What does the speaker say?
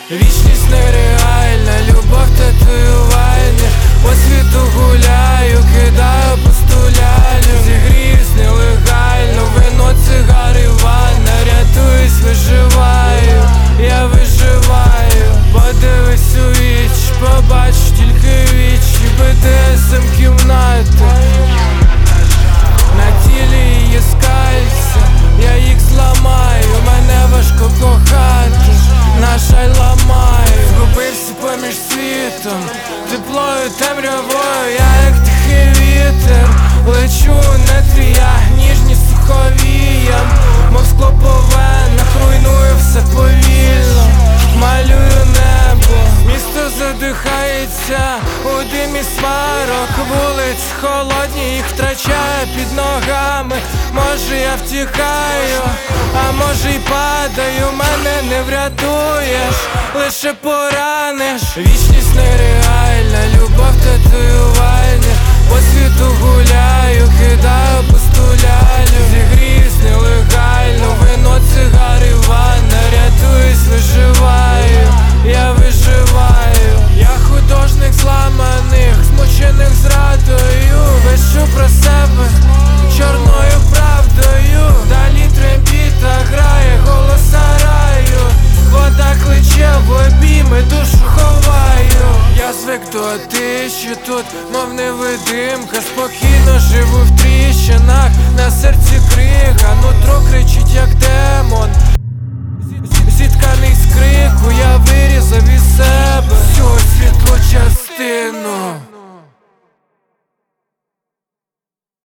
Вічність нереальна, любов татуювання. По світу гуляю, кидаю постулялю. Зігріюсь нелегально, вино, цигари, ванна. Рятуюсь, виживаю, я виживаю. Подивись у вічі, побач тільки вічі. БДСМ кімната, на тілі її скальця, я їх зламаю. Мене важко кохати, на жаль ламаю. Згубився поміж світом, теплою, темрявою. Я як тихий вітер, лечу на тріях, ніжні суховіям. Мов скло по венах, руйную все повільно. Малюю небо, місто задихається у димі сварок. Вулиць холодні, їх втрачаю під ногами. Може я втікаю, а може й падаю. Мене не врятуєш, лише пораниш. Вічність нереальна, любов татуювання. По світу гуляю, кидаю постулялю. Зігріюсь нелегально, вино, цигари, ванна. Рятуюсь, виживаю, я виживаю. Я художник зламаних, змучених зрадою. Пишу про себе чорною правдою. Далі трембіта грає, голоса раю. Вода кличе в обійми, душу ховаю. Я звик до тиші тут, мов невидимка. Спокійно живу в тріщинах, на серці крига. Нутро кричить як демон.